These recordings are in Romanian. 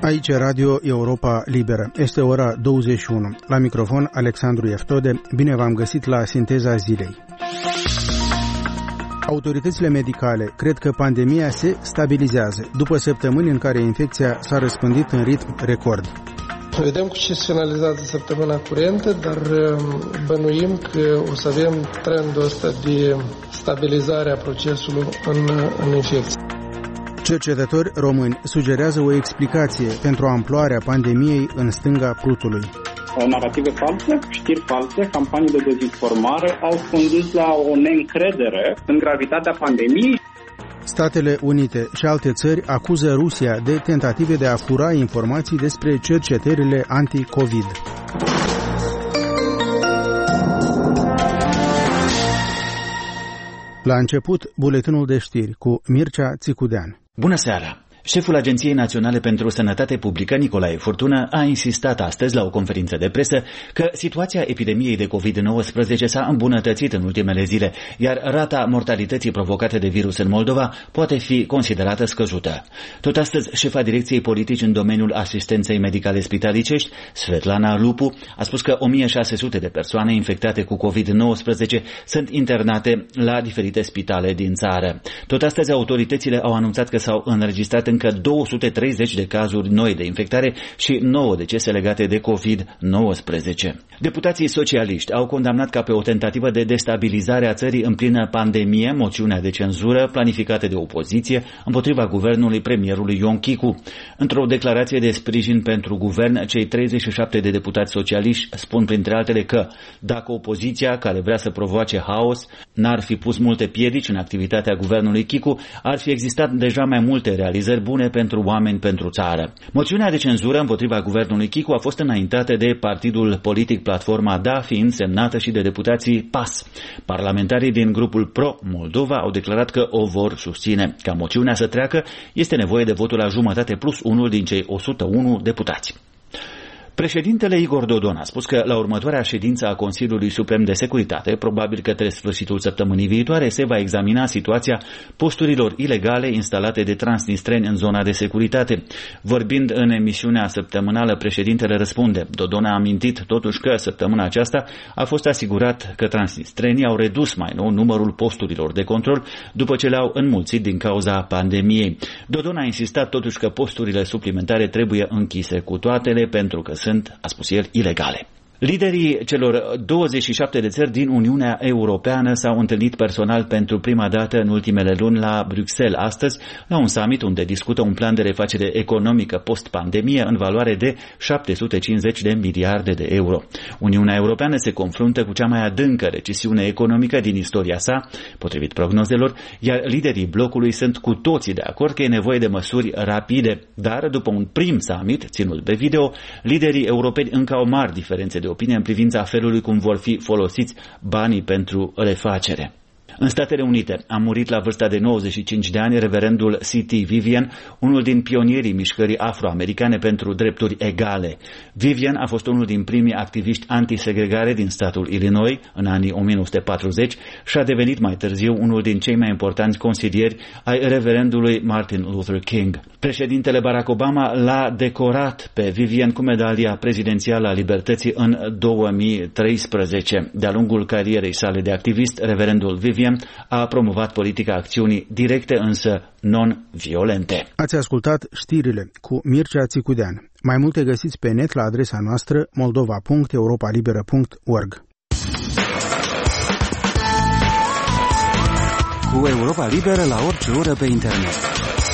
Aici Radio Europa Liberă. Este ora 21. La microfon Alexandru Eftode. Bine v-am găsit la Sinteza Zilei. Autoritățile medicale cred că pandemia se stabilizează după săptămâni în care infecția s-a răspândit în ritm record. Vedem cu ce se finalizează săptămâna curentă, dar bănuim că o să avem trendul ăsta de stabilizare a procesului în infecție. Cercetători români sugerează o explicație pentru amploarea pandemiei în stânga Prutului. Narative false, știri false, campanii de dezinformare au condus la o neîncredere în gravitatea pandemiei. Statele Unite și alte țări acuză Rusia de tentative de a fura informații despre cercetările anti-COVID. La început, buletinul de știri cu Mircea Țicudean. Bună seara! Șeful Agenției Naționale pentru Sănătate Publică, Nicolae Furtună, a insistat astăzi la o conferință de presă că situația epidemiei de COVID-19 s-a îmbunătățit în ultimele zile, iar rata mortalității provocate de virus în Moldova poate fi considerată scăzută. Tot astăzi, șefa Direcției Politici în domeniul asistenței medicale spitalicești, Svetlana Lupu, a spus că 1600 de persoane infectate cu COVID-19 sunt internate la diferite spitale din țară. Tot astăzi, autoritățile au anunțat că s-au înregistrat încă 230 de cazuri noi de infectare și 9 decese legate de COVID-19. Deputații socialiști au condamnat ca pe o tentativă de destabilizare a țării în plină pandemie moțiunea de cenzură planificată de opoziție împotriva guvernului premierului Ion Chicu. Într-o declarație de sprijin pentru guvern, cei 37 de deputați socialiști spun printre altele că dacă opoziția, care vrea să provoace haos, n-ar fi pus multe piedici în activitatea guvernului Chicu, ar fi existat deja mai multe realizări bune pentru oameni, pentru țară. Moțiunea de cenzură împotriva guvernului Chicu a fost înaintată de partidul politic Platforma Da, fiind semnată și de deputații PAS. Parlamentarii din grupul Pro-Moldova au declarat că o vor susține. Ca moțiunea să treacă, este nevoie de votul la jumătate plus unul din cei 101 deputați. Președintele Igor Dodon a spus că la următoarea ședință a Consiliului Suprem de Securitate, probabil către sfârșitul săptămânii viitoare, se va examina situația posturilor ilegale instalate de transnistreni în zona de securitate. Vorbind în emisiunea săptămânală, președintele răspunde. Dodon a amintit totuși că săptămâna aceasta a fost asigurat că transnistrenii au redus mai nou numărul posturilor de control după ce le-au înmulțit din cauza pandemiei. Dodon a insistat totuși că posturile suplimentare trebuie închise cu toatele pentru că sunt, a spus el, ilegale. Liderii celor 27 de țări din Uniunea Europeană s-au întâlnit personal pentru prima dată în ultimele luni la Bruxelles astăzi, la un summit unde discută un plan de refacere economică post-pandemie în valoare de 750 de miliarde de euro. Uniunea Europeană se confruntă cu cea mai adâncă recesiune economică din istoria sa, potrivit prognozelor, iar liderii blocului sunt cu toții de acord că e nevoie de măsuri rapide, dar după un prim summit ținut pe video, liderii europeni încă au mari diferențe de opinie în privința felului cum vor fi folosiți banii pentru refacere. În Statele Unite a murit la vârsta de 95 de ani reverendul C.T. Vivian, unul din pionierii mișcării afroamericane pentru drepturi egale. Vivian a fost unul din primii activiști antisegregare din statul Illinois în anii 1940 și a devenit mai târziu unul din cei mai importanți consilieri ai reverendului Martin Luther King. Președintele Barack Obama l-a decorat pe Vivian cu medalia prezidențială a libertății în 2013. De-a lungul carierei sale de activist, reverendul Vivian a promovat politica acțiunii directe, însă non-violente. Ați ascultat știrile cu Mircea Țicudean. Mai multe găsiți pe net la adresa noastră moldova.europalibera.org. Cu Europa Liberă la orice oră pe internet.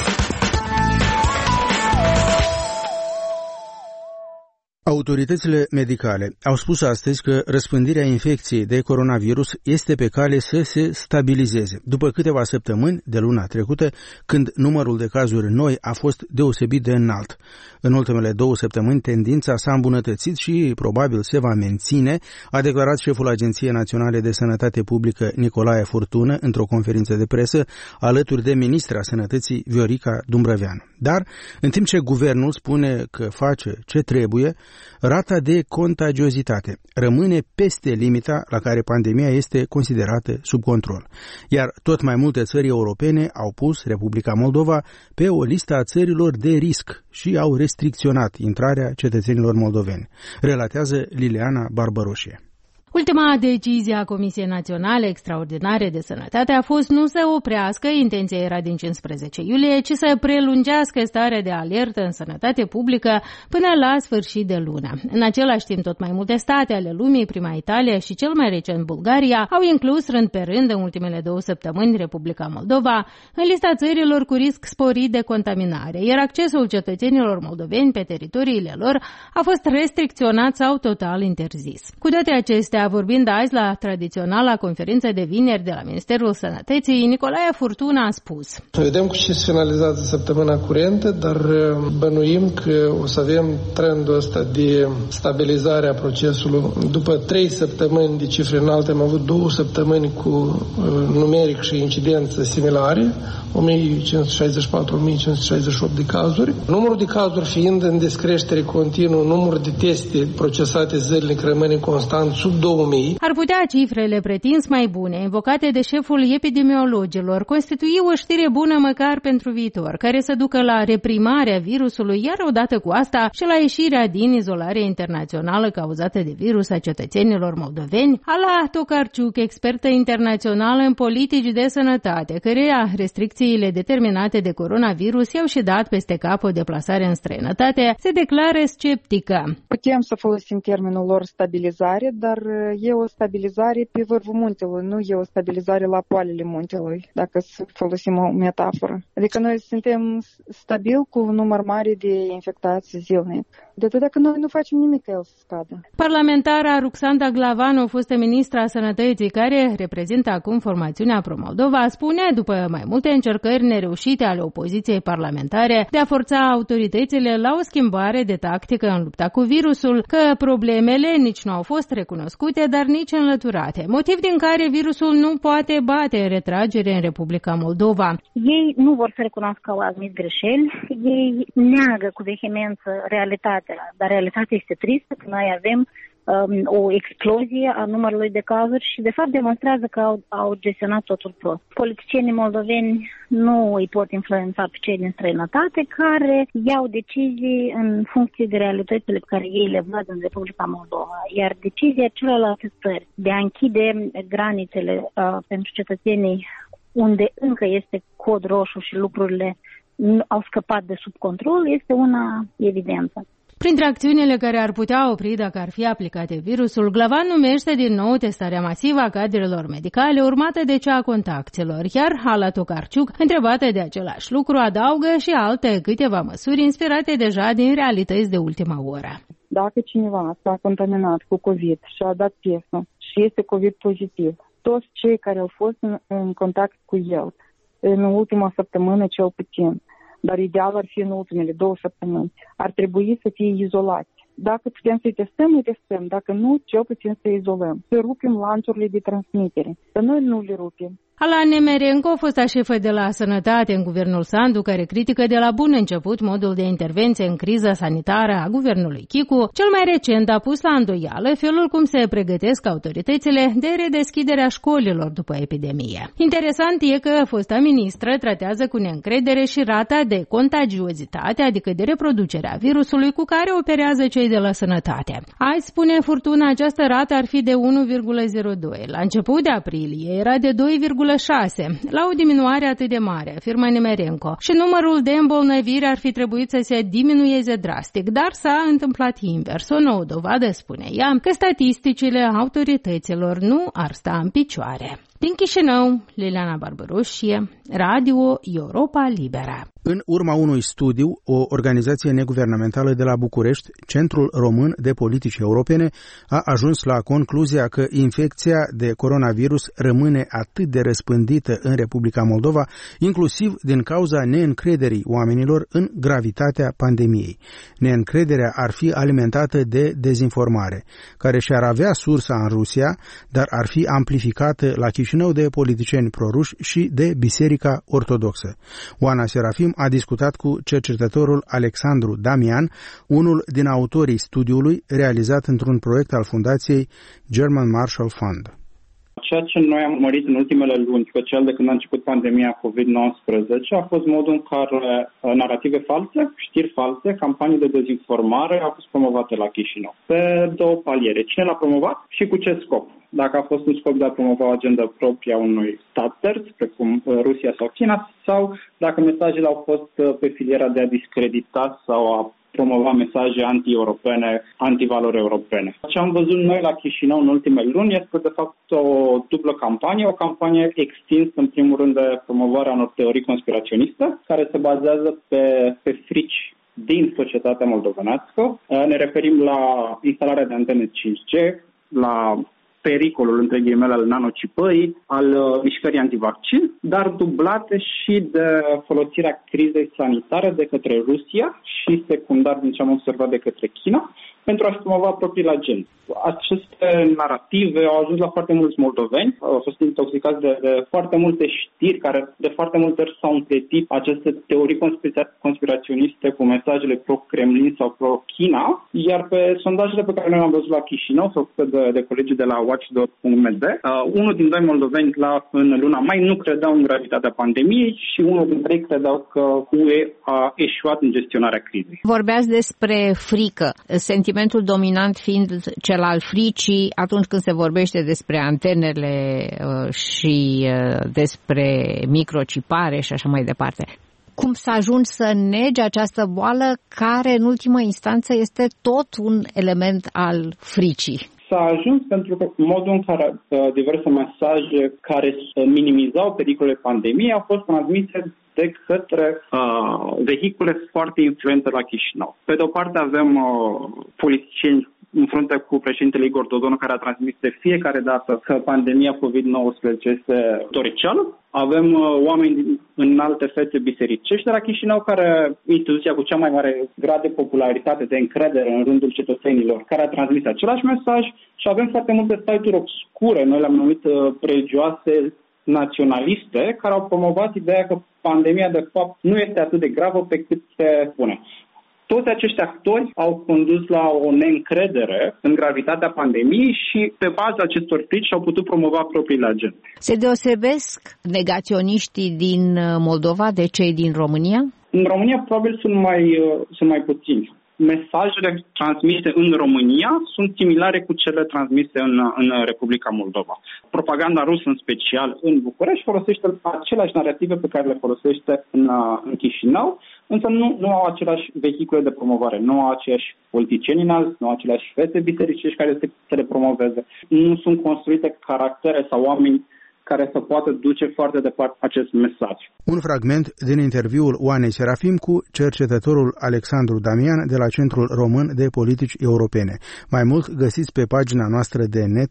Autoritățile medicale au spus astăzi că răspândirea infecției de coronavirus este pe cale să se stabilizeze, după câteva săptămâni de luna trecută, când numărul de cazuri noi a fost deosebit de înalt. În ultimele 2 săptămâni, tendința s-a îmbunătățit și probabil se va menține, a declarat șeful Agenției Naționale de Sănătate Publică Nicolae Furtună într-o conferință de presă, alături de ministra Sănătății Viorica Dumbrăveanu. Dar, în timp ce guvernul spune că face ce trebuie, rata de contagiozitate rămâne peste limita la care pandemia este considerată sub control, iar tot mai multe țări europene au pus Republica Moldova pe o listă a țărilor de risc și au restricționat intrarea cetățenilor moldoveni, relatează Liliana Barbaroșie. Ultima decizie a Comisiei Naționale Extraordinare de Sănătate a fost nu să oprească, intenția era din 15 iulie, ci să prelungească starea de alertă în sănătate publică până la sfârșit de lună. În același timp, tot mai multe state ale lumii, prima Italia și cel mai recent Bulgaria, au inclus rând pe rând în ultimele 2 săptămâni Republica Moldova în lista țărilor cu risc sporit de contaminare, iar accesul cetățenilor moldoveni pe teritoriile lor a fost restricționat sau total interzis. Cu toate acestea, vorbind azi la tradiționala conferință de vineri de la Ministerul Sănătății, Nicolae Furtuna a spus: Vedem cu ce se finalizează săptămâna curentă, dar bănuim că o să avem trendul ăsta de stabilizare a procesului. După 3 săptămâni de cifre înalte, am avut 2 săptămâni cu numeric și incidență similare, 1564-1568 de cazuri. Numărul de cazuri fiind în descreștere continuă, numărul de teste procesate zilnic rămâne constant sub 2000. Ar putea cifrele pretins mai bune, invocate de șeful epidemiologilor, constitui o știre bună măcar pentru viitor, care să ducă la reprimarea virusului, iar odată cu asta și la ieșirea din izolarea internațională cauzată de virus a cetățenilor moldoveni. Ala Tokarczuk, expertă internațională în politici de sănătate, căreia restricțiile determinate de coronavirus i-au și dat peste cap o deplasare în străinătate, se declară sceptică. Putem să folosim termenul lor stabilizare, dar e o stabilizare pe vârful muntelui, nu e o stabilizare la poalele muntelui, dacă să folosim o metaforă. Adică noi suntem stabili cu un număr mare de infectați zilnic. De atât dacă noi nu facem nimic, el să scadă. Parlamentara Ruxandra Glavanu, fostă ministra Sănătății, care reprezintă acum formațiunea Pro-Moldova, spune, după mai multe încercări nereușite ale opoziției parlamentare de a forța autoritățile la o schimbare de tactică în lupta cu virusul, că problemele nici nu au fost recunoscute, dar nici înlăturate, motiv din care virusul nu poate bate retragere în Republica Moldova. Ei nu vor să recunoască că au admis greșeli, ei neagă cu vehemență realitatea, dar realitatea este tristă, că noi avem o explozie a numărului de cazuri și de fapt demonstrează că au gestionat totul prost. Politicienii moldoveni nu îi pot influența pe cei din străinătate care iau decizii în funcție de realitățile pe care ei le văd în Republica Moldova. Iar decizia celorlalte țări de a închide granițele pentru cetățenii unde încă este cod roșu și lucrurile au scăpat de sub control este una evidentă. Printre acțiunile care ar putea opri dacă ar fi aplicate virusul, Glavan numește din nou testarea masivă a cadrelor medicale, urmată de cea a contactelor, iar Ala Tokarczuk, întrebată de același lucru, adaugă și alte câteva măsuri inspirate deja din realități de ultima oră. Dacă cineva s-a contaminat cu COVID și a dat testul și este COVID pozitiv, toți cei care au fost în contact cu el în ultima săptămână cel puțin, dar ideal ar fi în ultimele 2 săptămâni, ar trebui să fie izolați. Dacă putem să-i testăm, îi testăm. Dacă nu, cel puțin să izolăm. Să rupem lanțurile de transmitere. Să noi nu le rupem. Ala Nemerenko, fosta șefă de la Sănătate în guvernul Sandu, care critică de la bun început modul de intervenție în criza sanitară a guvernului Chicu, cel mai recent a pus la îndoială felul cum se pregătesc autoritățile de redeschiderea școlilor după epidemie. Interesant e că fosta ministră tratează cu neîncredere și rata de contagiozitate, adică de reproducerea virusului cu care operează cei de la Sănătate. Azi, spune Furtuna, această rată ar fi de 1,02. La început de aprilie era de 2,6. La o diminuare atât de mare, afirmă Nemerenko, și numărul de îmbolnăviri ar fi trebuit să se diminueze drastic, dar s-a întâmplat invers. O nouă dovadă, spune ea, că statisticile autorităților nu ar sta în picioare. Din Chișinău, Liliana Barbaroșie, Radio Europa Liberă. În urma unui studiu, o organizație neguvernamentală de la București, Centrul Român de Politici Europene, a ajuns la concluzia că infecția de coronavirus rămâne atât de răspândită în Republica Moldova, inclusiv din cauza neîncrederii oamenilor în gravitatea pandemiei. Neîncrederea ar fi alimentată de dezinformare, care și-ar avea sursa în Rusia, dar ar fi amplificată la Chișinău de politicieni proruși și de Biserica Ortodoxă. Oana Serafim a discutat cu cercetătorul Alexandru Damian, unul din autorii studiului realizat într-un proiect al Fundației German Marshall Fund. Ceea ce noi am urmărit în ultimele luni, special de când a început pandemia COVID-19, a fost modul în care narative false, știri false, campanii de dezinformare au fost promovate la Chișinău. Pe două paliere. Cine l-a promovat și cu ce scop? Dacă a fost un scop de a promova o agenda proprie a unui stat terț, precum Rusia sau China, sau dacă mesajele au fost pe filiera de a discredita sau a promova mesaje anti-europene, antivalori europene. Ce am văzut noi la Chișinău în ultimele luni este, de fapt, o dublă campanie, o campanie extinsă, în primul rând, de promovarea unor teorii conspiraționiste, care se bazează pe frici din societatea moldovenească. Ne referim la instalarea de antene 5G, la pericolul, între ghilimele, al nanocipării, al mișcării antivaccin, dar dublate și de folosirea crizei sanitare de către Rusia și secundar, din ce am observat, de către China, pentru a-și promova propriile agende. Aceste narative au ajuns la foarte mulți moldoveni, au fost intoxicați de foarte multe știri care de foarte multe ori s-au împletit aceste teorii conspiraționiste cu mesajele pro-Kremlin sau pro-China, iar pe sondajele pe care noi le-am văzut la Chișinău, făcute de colegii de la Watchdog.md, unul din doi moldoveni în luna mai nu credeau în gravitatea pandemiei și unul dintre ei credeau că UE a eșuat în gestionarea crizei. Vorbeați despre frică, sentimentul dominant fiind cel al fricii atunci când se vorbește despre antenele și despre microcipare și așa mai departe. Cum să ajungi să negi această boală care în ultimă instanță este tot un element al fricii? S-a ajuns pentru că modul în care diverse mesaje care minimizau pericolele pandemiei au fost transmise de către vehicule foarte influente la Chișinău. Pe de o parte avem politicieni în frunte cu președintele Igor Dodon, care a transmis de fiecare dată că pandemia COVID-19 este toriceală. Avem oameni în alte fețe bisericești de la Chișinău, care instituția cu cea mai mare grad de popularitate, de încredere în rândul cetățenilor, care a transmis același mesaj, și avem foarte multe site-uri obscure, noi le-am numit religioase naționaliste, care au promovat ideea că pandemia de fapt nu este atât de gravă pe cât se spune. Toți acești actori au condus la o neîncredere în gravitatea pandemiei și pe baza acestor frici au putut promova propriile agende. Se deosebesc negaționiștii din Moldova de cei din România? În România probabil sunt mai puțini. Mesajele transmise în România sunt similare cu cele transmise în Republica Moldova. Propaganda rusă, în special în București, folosește aceleași narrative pe care le folosește în Chișinău, însă nu au aceleași vehicule de promovare, nu au aceiași politicieni înalți, nu au aceleași fete bisericești care să le promoveze. Nu sunt construite caractere sau oameni care să poată duce foarte departe acest mesaj. Un fragment din interviul Oanei Serafim cu cercetătorul Alexandru Damian de la Centrul Român de Politici Europene. Mai mult găsiți pe pagina noastră de net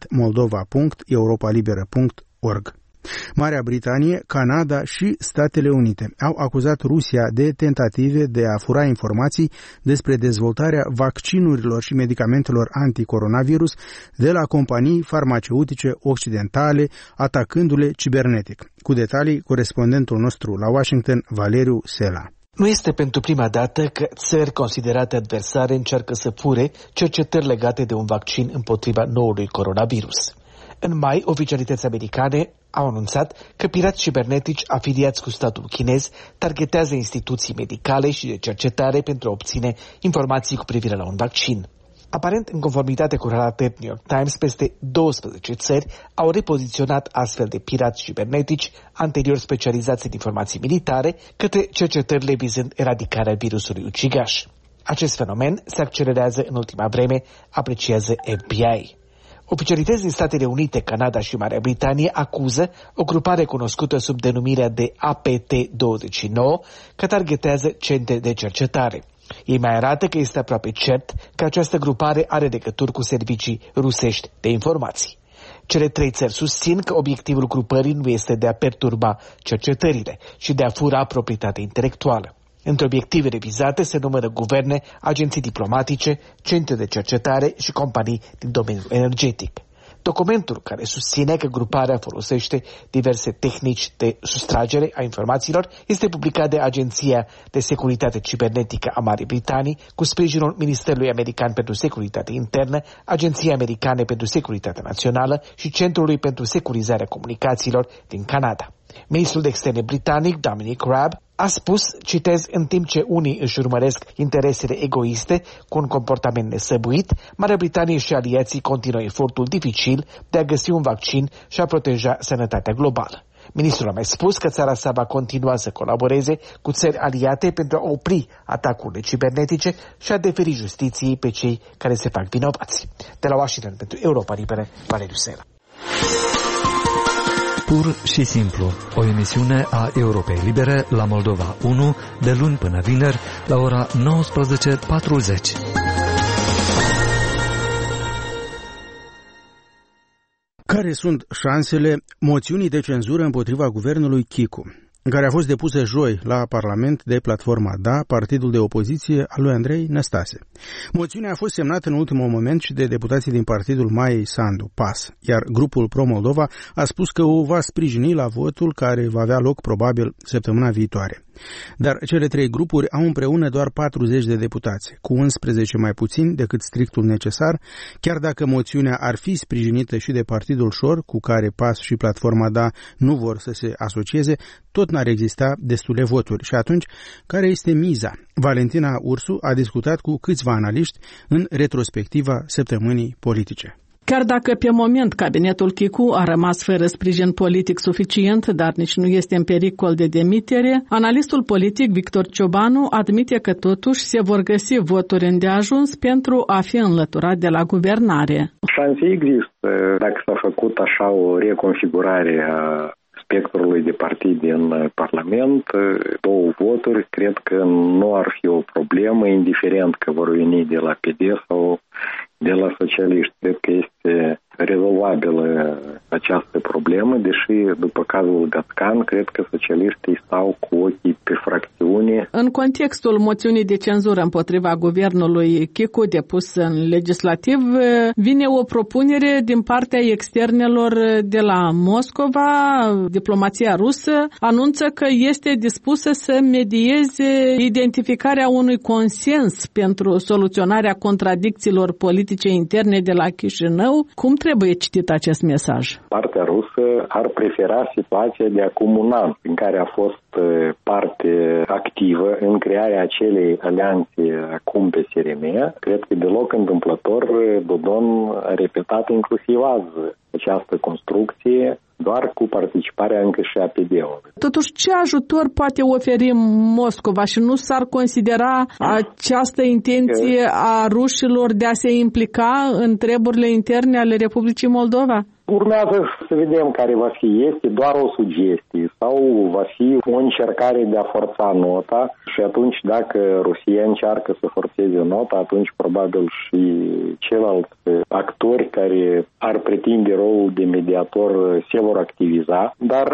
moldova.europalibera.org. Marea Britanie, Canada și Statele Unite au acuzat Rusia de tentative de a fura informații despre dezvoltarea vaccinurilor și medicamentelor anticoronavirus de la companii farmaceutice occidentale, atacându-le cibernetic. Cu detalii, corespondentul nostru la Washington, Valeriu Sela. Nu este pentru prima dată că țări considerate adversare încearcă să fure cercetări legate de un vaccin împotriva noului coronavirus. În mai, oficialități americane au anunțat că pirați cibernetici afiliați cu statul chinez targetează instituții medicale și de cercetare pentru a obține informații cu privire la un vaccin. Aparent, în conformitate cu relatări New York Times, peste 12 țări au repoziționat astfel de pirați cibernetici anterior specializați în informații militare către cercetările vizând eradicarea virusului ucigaș. Acest fenomen se accelerează în ultima vreme, apreciază FBI. Oficialități din Statele Unite, Canada și Marea Britanie acuză o grupare cunoscută sub denumirea de APT-29 că targetează centre de cercetare. Ei mai arată că este aproape cert că această grupare are legături cu servicii rusești de informații. Cele trei țări susțin că obiectivul grupării nu este de a perturba cercetările, ci de a fura proprietatea intelectuală. Între obiectivele vizate se numără guverne, agenții diplomatice, centre de cercetare și companii din domeniul energetic. Documentul care susține că gruparea folosește diverse tehnici de sustragere a informațiilor este publicat de Agenția de Securitate Cibernetică a Marii Britanii cu sprijinul Ministerului American pentru Securitate Internă, Agenției Americane pentru Securitate Națională și Centrului pentru Securizarea Comunicațiilor din Canada. Ministrul de Externe britanic, Dominic Raab, a spus, citez, în timp ce unii își urmăresc interesele egoiste cu un comportament nesăbuit, Marea Britanie și aliații continuă efortul dificil de a găsi un vaccin și a proteja sănătatea globală. Ministrul a mai spus că țara sa va continua să colaboreze cu țări aliate pentru a opri atacurile cibernetice și a deferi justiției pe cei care se fac vinovați. De la Washington pentru Europa Liberă, Valeriu Sela. Pur și simplu, o emisiune a Europei Libere la Moldova 1, de luni până vineri, la ora 19:40. Care sunt șansele moțiunii de cenzură împotriva guvernului Chicu, care a fost depusă joi la Parlament de platforma DA, partidul de opoziție al lui Andrei Năstase? Moțiunea a fost semnată în ultimul moment și de deputații din partidul Maiei Sandu, PAS, iar grupul Pro-Moldova a spus că o va sprijini la votul care va avea loc probabil săptămâna viitoare. Dar cele trei grupuri au împreună doar 40 de deputați, cu 11 mai puțin decât strictul necesar, chiar dacă moțiunea ar fi sprijinită și de Partidul Șor, cu care PAS și Platforma DA nu vor să se asocieze, tot n-ar exista destule voturi. Și atunci, care este miza? Valentina Ursu a discutat cu câțiva analiști în retrospectiva săptămânii politice. Chiar dacă pe moment cabinetul Chicu a rămas fără sprijin politic suficient, dar nici nu este în pericol de demitere, analistul politic Victor Ciobanu admite că totuși se vor găsi voturi îndeajuns pentru a fi înlăturat de la guvernare. Șanse există. Dacă s-a făcut așa o reconfigurare a spectrului de partide în Parlament, două voturi, cred că nu ar fi o problemă, indiferent că vor veni de la PD sau de la socialiști. Cred că este rezolvabilă această problemă, deși după cazul Gatcan, cred că socialiștii stau cu ochii pe fracțiune. În contextul moțiunii de cenzură împotriva guvernului Chicu depus în legislativ, vine o propunere din partea externelor de la Moscova. Diplomația rusă anunță că este dispusă să medieze identificarea unui consens pentru soluționarea contradicțiilor politice interne de la Chișinău. Cum trebuie citit acest mesaj? Partea rusă ar prefera situația de acum un an, în care a fost parte activă în crearea acelei alianțe acum pe SRM. Cred că deloc întâmplător Dodon a repetat inclusiv azi această construcție, doar cu participarea încă și a PD-ului. Totuși, ce ajutor poate oferi Moscova și nu s-ar considera această intenție a rușilor de a se implica în treburile interne ale Republicii Moldova? Urmează să vedem care va fi. Este doar o sugestie sau va fi o încercare de a forța nota și atunci dacă Rusia încearcă să forțeze nota, atunci probabil și ceilalți actori care ar pretinde rolul de mediator se vor activiza, dar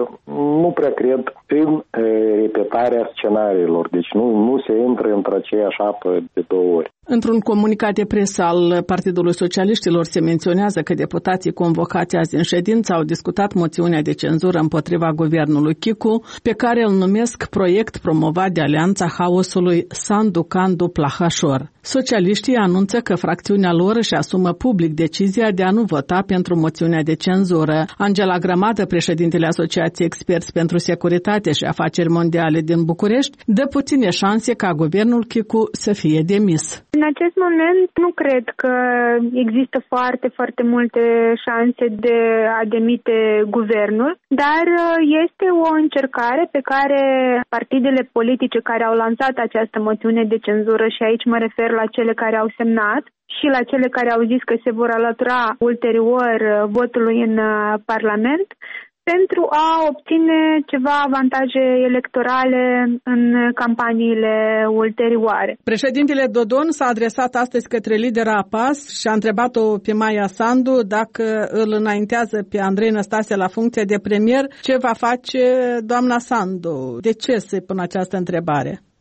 nu prea cred în repetarea scenariilor. Deci nu se intră într-aceeași apă de două ori. Într-un comunicat de presă al Partidului Socialiștilor se menționează că deputații convocați azi în ședință au discutat moțiunea de cenzură împotriva guvernului Chicu, pe care îl numesc proiect promovat de Alianța Haosului Sandu-Candu-Plahașor. Socialiștii anunță că fracțiunea lor își asumă public decizia de a nu vota pentru moțiunea de cenzură. Angela Grămadă, președintele Asociației Experți pentru Securitate și Afaceri Mondiale din București, dă puține șanse ca guvernul Chicu să fie demis. În acest moment nu cred că există foarte, foarte multe șanse de a demite guvernul, dar este o încercare pe care partidele politice care au lansat această moțiune de cenzură, și aici mă refer la cele care au semnat și la cele care au zis că se vor alătura ulterior votului în Parlament, pentru a obține ceva avantaje electorale în campaniile ulterioare. Președintele Dodon s-a adresat astăzi către lidera PAS și a întrebat-o pe Maia Sandu dacă îl înaintează pe Andrei Năstase la funcție de premier, ce va face doamna Sandu. De ce să-i pun această întrebare?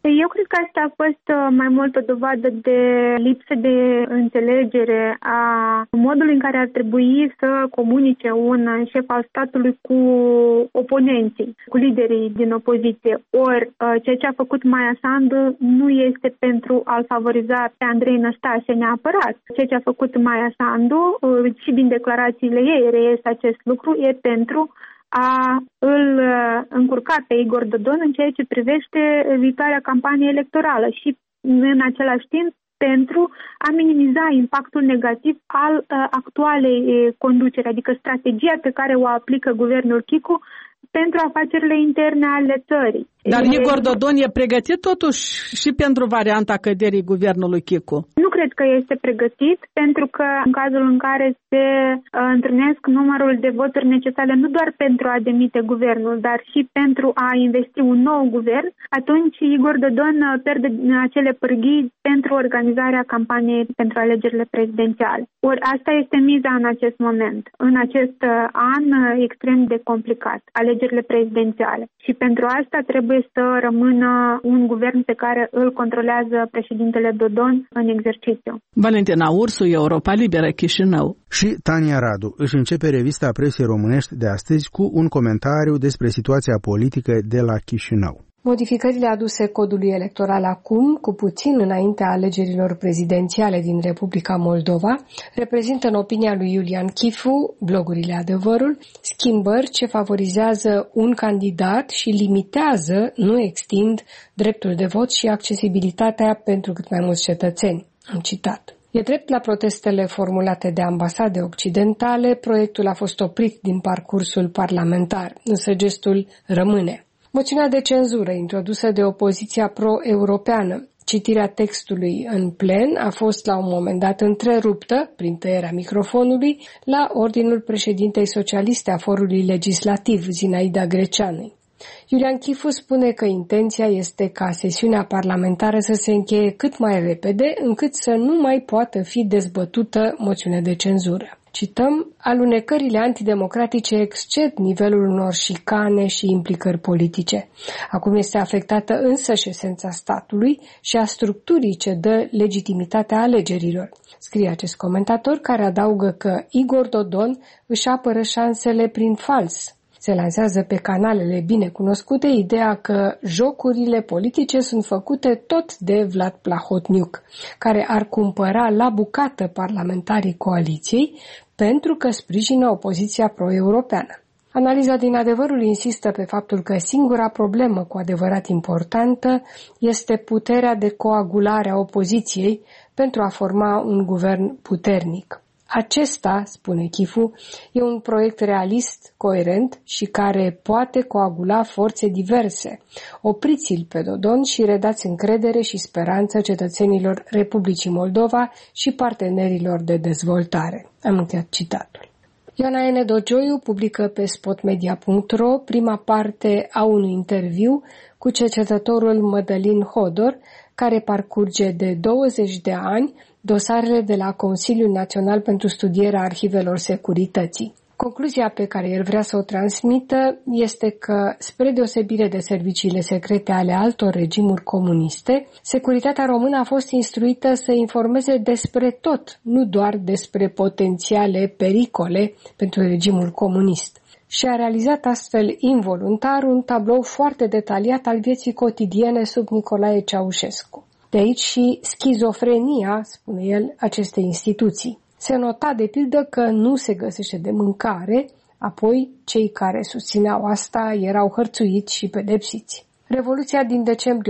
Eu cred că asta a fost mai mult o dovadă de lipsă de înțelegere a modului în care ar trebui să comunice un șef al statului cu oponenții, cu liderii din opoziție. Ori ceea ce a făcut Maia Sandu nu este pentru a-l favoriza pe Andrei Năstase neapărat. Ceea ce a făcut Maia Sandu și din declarațiile ei reiese acest lucru, e pentru a îl încurca pe Igor Dodon în ceea ce privește viitoarea campanie electorală și în același timp pentru a minimiza impactul negativ al actualei conduceri, adică strategia pe care o aplică guvernul Chicu pentru afacerile interne ale țării. Dar Igor Dodon e pregătit totuși și pentru varianta căderii guvernului Chicu? Nu cred că este pregătit, pentru că în cazul în care se întrunesc numărul de voturi necesare nu doar pentru a demite guvernul, dar și pentru a investi un nou guvern, atunci Igor Dodon pierde acele pârghii pentru organizarea campaniei pentru alegerile prezidențiale. Ori asta este miza în acest moment, în acest an extrem de complicat, alegerile prezidențiale. Și pentru asta trebuie să rămână un guvern pe care îl controlează președintele Dodon în exercițiu. Valentina Ursu, Europa Liberă, Chișinău. Și Tania Radu își începe revista presei românești de astăzi cu un comentariu despre situația politică de la Chișinău. Modificările aduse codului electoral acum, cu puțin înaintea alegerilor prezidențiale din Republica Moldova, reprezintă în opinia lui Iulian Chifu, blogurile Adevărul, schimbări ce favorizează un candidat și limitează, nu extind, dreptul de vot și accesibilitatea pentru cât mai mulți cetățeni. Am citat. E drept la protestele formulate de ambasade occidentale, proiectul a fost oprit din parcursul parlamentar, însă gestul rămâne. Moțiunea de cenzură introdusă de opoziția pro-europeană, citirea textului în plen, a fost la un moment dat întreruptă, prin tăierea microfonului, la ordinul președintei socialiste a forului legislativ, Zinaida Greceanu. Iulian Chifu spune că intenția este ca sesiunea parlamentară să se încheie cât mai repede, încât să nu mai poată fi dezbătută moțiunea de cenzură. Cităm, alunecările antidemocratice exced nivelul unor șicane și implicări politice. Acum este afectată însăși esența statului și a structurii ce dă legitimitatea alegerilor. Scrie acest comentator, care adaugă că Igor Dodon își apără șansele prin fals. Se lansează pe canalele bine cunoscute ideea că jocurile politice sunt făcute tot de Vlad Plahotniuc, care ar cumpăra la bucată parlamentarii coaliției pentru că sprijină opoziția pro-europeană. Analiza din Adevărul insistă pe faptul că singura problemă cu adevărat importantă este puterea de coagulare a opoziției pentru a forma un guvern puternic. Acesta, spune Chifu, e un proiect realist, coerent și care poate coagula forțe diverse. Opriți-l pe Dodon și redați încredere și speranță cetățenilor Republicii Moldova și partenerilor de dezvoltare. Am încheiat citatul. Ioana N. Dogioiu publică pe spotmedia.ro prima parte a unui interviu cu cercetătorul Mădălin Hodor, care parcurge de 20 de ani dosarele de la Consiliul Național pentru Studierea Arhivelor Securității. Concluzia pe care el vrea să o transmită este că, spre deosebire de serviciile secrete ale altor regimuri comuniste, securitatea română a fost instruită să informeze despre tot, nu doar despre potențiale pericole pentru regimul comunist. Și a realizat astfel involuntar un tablou foarte detaliat al vieții cotidiene sub Nicolae Ceaușescu. De aici și schizofrenia, spune el, acestei instituții. Se nota de pildă că nu se găsește de mâncare, apoi cei care susțineau asta erau hărțuiți și pedepsiți. Revoluția din decembrie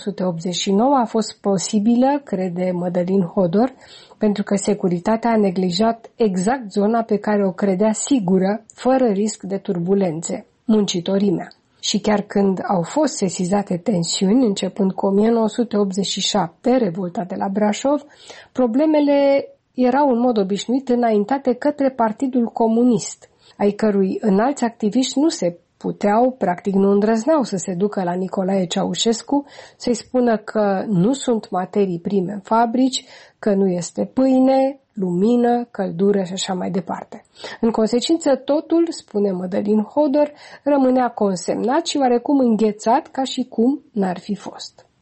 1989 a fost posibilă, crede Mădălin Hodor, pentru că securitatea a neglijat exact zona pe care o credea sigură, fără risc de turbulențe, muncitorimea. Și chiar când au fost sesizate tensiuni, începând cu 1987, revolta de la Brașov, problemele erau în mod obișnuit înaintate către Partidul Comunist, ai cărui înalți activiști nu se puteau, practic nu îndrăzneau să se ducă la Nicolae Ceaușescu, să-i spună că nu sunt materii prime în fabrici, că nu este pâine, lumină, căldură și așa mai departe. În consecință, totul, spune Mădălin Hodor, rămânea consemnat și oarecum înghețat ca și cum n-ar fi fost.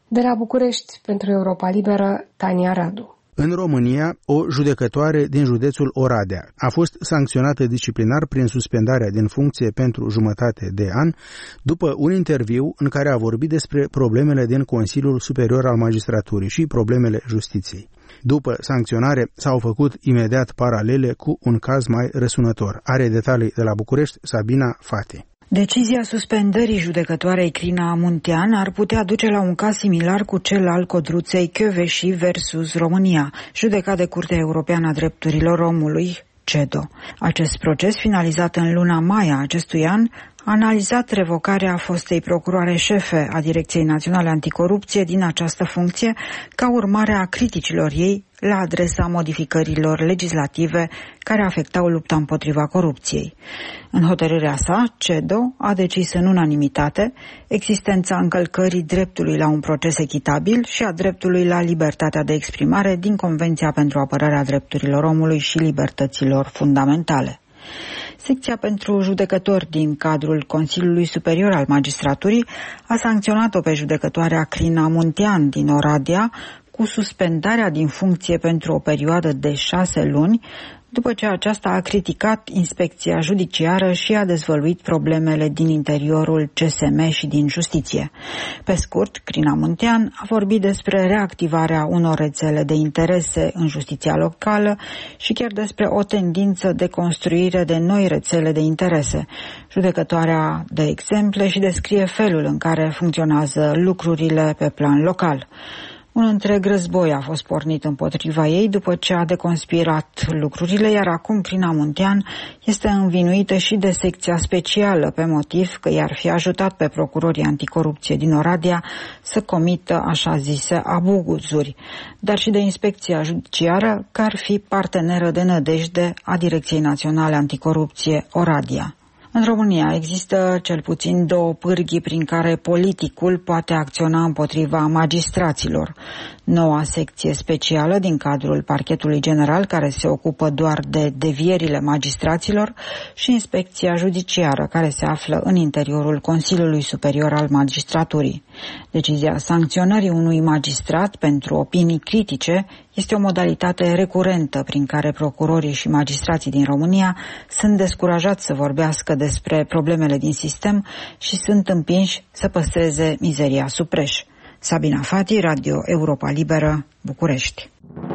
De la București, pentru Europa Liberă, Tania Radu. În România, o judecătoare din județul Oradea a fost sancționată disciplinar prin suspendarea din funcție pentru jumătate de an, după un interviu în care a vorbit despre problemele din Consiliul Superior al Magistraturii și problemele justiției. După sancționare, s-au făcut imediat paralele cu un caz mai răsunător. Are detalii de la București, Sabina Fati. Decizia suspendării judecătoarei Crina Muntean ar putea duce la un caz similar cu cel al Codruței Kövesi versus România, judecat de Curtea Europeană a Drepturilor Omului, CEDO. Acest proces, finalizat în luna mai a acestui an, a analizat revocarea fostei procuroare șefe a Direcției Naționale Anticorupție din această funcție ca urmare a criticilor ei la adresa modificărilor legislative care afectau lupta împotriva corupției. În hotărârea sa, CEDO a decis în unanimitate existența încălcării dreptului la un proces echitabil și a dreptului la libertatea de exprimare din Convenția pentru apărarea drepturilor omului și libertăților fundamentale. Secția pentru judecători din cadrul Consiliului Superior al Magistraturii a sancționat-o pe judecătoarea Crina Muntean din Oradea cu suspendarea din funcție pentru o perioadă de 6 luni, după ce aceasta a criticat inspecția judiciară și a dezvăluit problemele din interiorul CSM și din justiție. Pe scurt, Crina Muntean a vorbit despre reactivarea unor rețele de interese în justiția locală și chiar despre o tendință de construire de noi rețele de interese. Judecătoarea dă exemple și descrie felul în care funcționează lucrurile pe plan local. Un întreg război a fost pornit împotriva ei după ce a deconspirat lucrurile, iar acum Crina Muntean este învinuită și de secția specială pe motiv că i-ar fi ajutat pe procurorii anticorupție din Oradea să comită așa zise abuzuri, dar și de inspecția judiciară, că ar fi parteneră de nădejde a Direcției Naționale Anticorupție Oradea. În România există cel puțin 2 pârghii prin care politicul poate acționa împotriva magistraților. Noua secție specială din cadrul Parchetului General, care se ocupă doar de devierile magistraților, și inspecția judiciară, care se află în interiorul Consiliului Superior al Magistraturii. Decizia sancționării unui magistrat pentru opinii critice este o modalitate recurentă prin care procurorii și magistrații din România sunt descurajați să vorbească despre problemele din sistem și sunt împinși să păstreze mizeria sub preș. Sabina Fati, Radio Europa Liberă, București.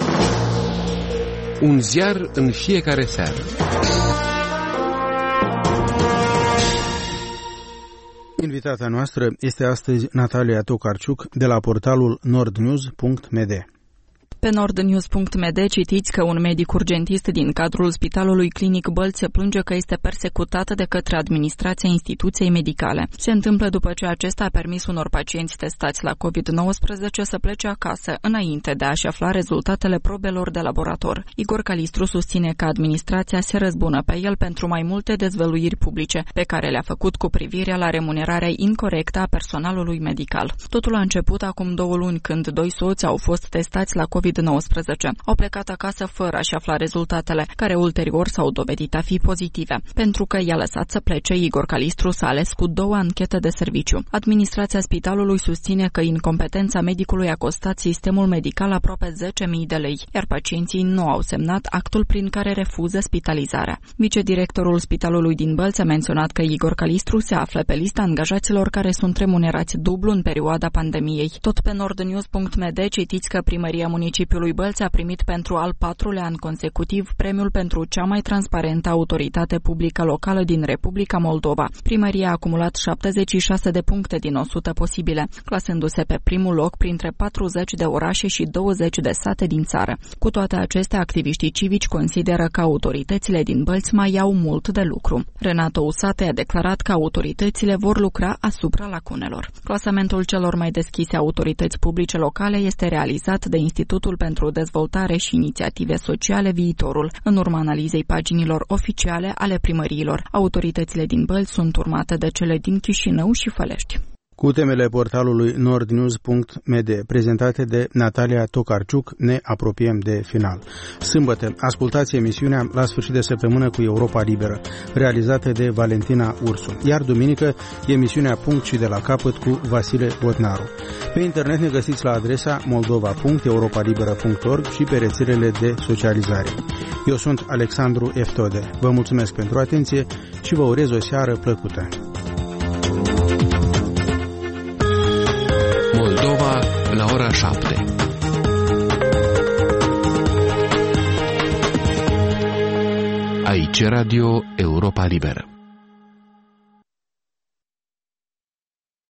Un ziar în fiecare seară. Invitata noastră este astăzi Natalia Tokarciuc de la portalul nordnews.md. Pe nordnews.md citiți că un medic urgentist din cadrul Spitalului Clinic Bălți se plânge că este persecutat de către administrația instituției medicale. Se întâmplă după ce acesta a permis unor pacienți testați la COVID-19 să plece acasă înainte de a-și afla rezultatele probelor de laborator. Igor Calistru susține că administrația se răzbună pe el pentru mai multe dezvăluiri publice pe care le-a făcut cu privire la remunerarea incorectă a personalului medical. Totul a început acum 2 luni când 2 soți au fost testați la COVID-19. Au plecat acasă fără a-și afla rezultatele, care ulterior s-au dovedit a fi pozitive. Pentru că i-a lăsat să plece, Igor Calistru s-a ales cu 2 anchete de serviciu. Administrația spitalului susține că incompetența medicului a costat sistemul medical aproape 10.000 de lei, iar pacienții nu au semnat actul prin care refuză spitalizarea. Vicedirectorul spitalului din Bălți a menționat că Igor Calistru se află pe lista angajaților care sunt remunerați dublu în perioada pandemiei. Tot pe nordnews.md citiți că primăria municipiului Bălți a primit pentru al 4-lea an consecutiv premiul pentru cea mai transparentă autoritate publică locală din Republica Moldova. Primăria a acumulat 76 de puncte din 100 posibile, clasându-se pe primul loc printre 40 de orașe și 20 de sate din țară. Cu toate acestea, activiștii civici consideră că autoritățile din Bălți mai au mult de lucru. Renato Usate a declarat că autoritățile vor lucra asupra lacunelor. Clasamentul celor mai deschise autorități publice locale este realizat de Institutul pentru Dezvoltare și Inițiative Sociale Viitorul, în urma analizei paginilor oficiale ale primăriilor. Autoritățile din Bălți sunt urmate de cele din Chișinău și Fălești. Cu temele portalului nordnews.md prezentate de Natalia Tokarczuk, ne apropiem de final. Sâmbătă, ascultați emisiunea La sfârșit de săptămână cu Europa Liberă, realizată de Valentina Ursu, iar duminică emisiunea Punct și de la capăt cu Vasile Botnaru. Pe internet ne găsiți la adresa moldova.europalibera.org și pe rețelele de socializare. Eu sunt Alexandru Eftode. Vă mulțumesc pentru atenție și vă urez o seară plăcută. Moldova la ora 7. Aici Radio Europa Liberă.